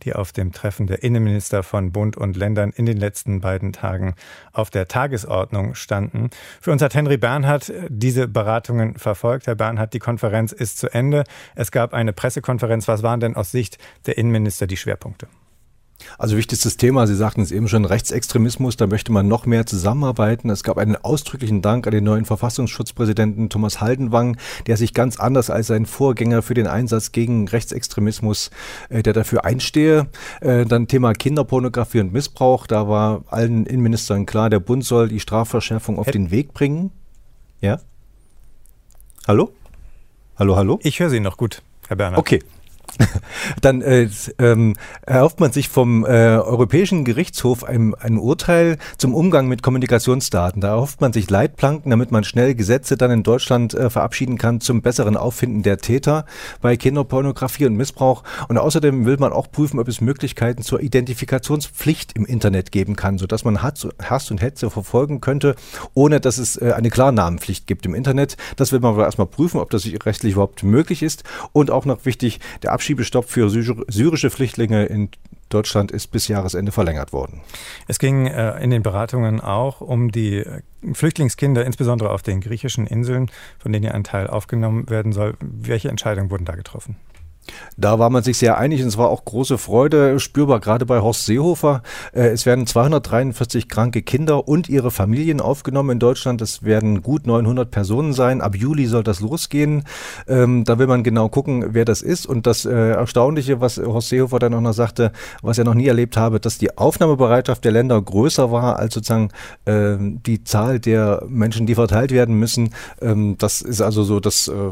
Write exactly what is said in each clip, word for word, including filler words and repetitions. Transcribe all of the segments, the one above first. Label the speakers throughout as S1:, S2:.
S1: die auf dem Treffen der Innenminister von Bund und Ländern in den letzten beiden Tagen auf der Tagesordnung standen. Für uns hat Henry Bernhard diese Beratungen verfolgt. Herr Bernhard, die Konferenz ist zu Ende. Es gab eine Pressekonferenz. Was waren denn aus Sicht der Innenminister die Schwerpunkte?
S2: Also wichtigstes Thema, Sie sagten es eben schon, Rechtsextremismus, da möchte man noch mehr zusammenarbeiten. Es gab einen ausdrücklichen Dank an den neuen Verfassungsschutzpräsidenten Thomas Haldenwang, der sich ganz anders als sein Vorgänger für den Einsatz gegen Rechtsextremismus, äh, der dafür einstehe. Äh, dann Thema Kinderpornografie und Missbrauch, da war allen Innenministern klar, der Bund soll die Strafverschärfung auf den Weg bringen. Ja? Hallo? Hallo, hallo?
S1: Ich höre Sie noch gut, Herr Bernhard.
S2: Okay. Dann äh, ähm, erhofft man sich vom äh, Europäischen Gerichtshof ein, ein Urteil zum Umgang mit Kommunikationsdaten. Da erhofft man sich Leitplanken, damit man schnell Gesetze dann in Deutschland äh, verabschieden kann zum besseren Auffinden der Täter bei Kinderpornografie und Missbrauch. Und außerdem will man auch prüfen, ob es Möglichkeiten zur Identifikationspflicht im Internet geben kann, sodass man Hass und Hetze verfolgen könnte, ohne dass es äh, eine Klarnamenpflicht gibt im Internet. Das will man aber erstmal prüfen, ob das rechtlich überhaupt möglich ist. Und auch noch wichtig, der Abschiebestopp für syrische Flüchtlinge in Deutschland ist bis Jahresende verlängert worden.
S1: Es ging äh, in den Beratungen auch um die äh, Flüchtlingskinder, insbesondere auf den griechischen Inseln, von denen ja ein Teil aufgenommen werden soll. Welche Entscheidungen wurden da getroffen?
S2: Da war man sich sehr einig und es war auch große Freude spürbar, gerade bei Horst Seehofer. Es werden zweihundertdreiundvierzig kranke Kinder und ihre Familien aufgenommen in Deutschland. Es werden gut neunhundert Personen sein. Ab Juli soll das losgehen. Ähm, da will man genau gucken, wer das ist. Und das äh, Erstaunliche, was Horst Seehofer dann auch noch sagte, was er noch nie erlebt habe, dass die Aufnahmebereitschaft der Länder größer war als sozusagen äh, die Zahl der Menschen, die verteilt werden müssen. Ähm, das ist also so das... Äh,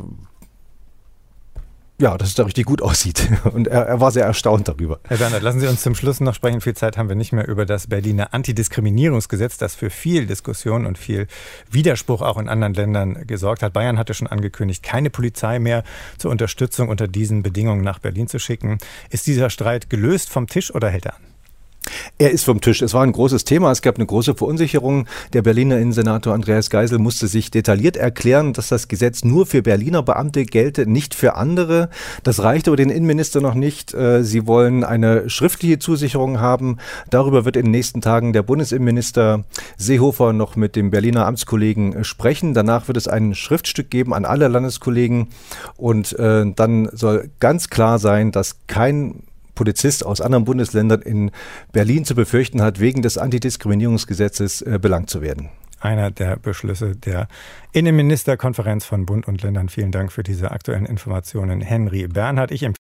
S2: Ja, dass es da richtig gut aussieht. Und er, er war sehr erstaunt darüber.
S1: Herr Bernhard, lassen Sie uns zum Schluss noch sprechen. Viel Zeit haben wir nicht mehr über das Berliner Antidiskriminierungsgesetz, das für viel Diskussion und viel Widerspruch auch in anderen Ländern gesorgt hat. Bayern hatte schon angekündigt, keine Polizei mehr zur Unterstützung unter diesen Bedingungen nach Berlin zu schicken. Ist dieser Streit gelöst vom Tisch oder hält er an?
S2: Er ist vom Tisch. Es war ein großes Thema. Es gab eine große Verunsicherung. Der Berliner Innensenator Andreas Geisel musste sich detailliert erklären, dass das Gesetz nur für Berliner Beamte gelte, nicht für andere. Das reicht aber den Innenminister noch nicht. Sie wollen eine schriftliche Zusicherung haben. Darüber wird in den nächsten Tagen der Bundesinnenminister Seehofer noch mit dem Berliner Amtskollegen sprechen. Danach wird es ein Schriftstück geben an alle Landeskollegen. Und äh, dann soll ganz klar sein, dass kein Polizist aus anderen Bundesländern in Berlin zu befürchten hat, wegen des Antidiskriminierungsgesetzes äh, belangt zu werden.
S1: Einer der Beschlüsse der Innenministerkonferenz von Bund und Ländern. Vielen Dank für diese aktuellen Informationen, Henry Bernhard. Ich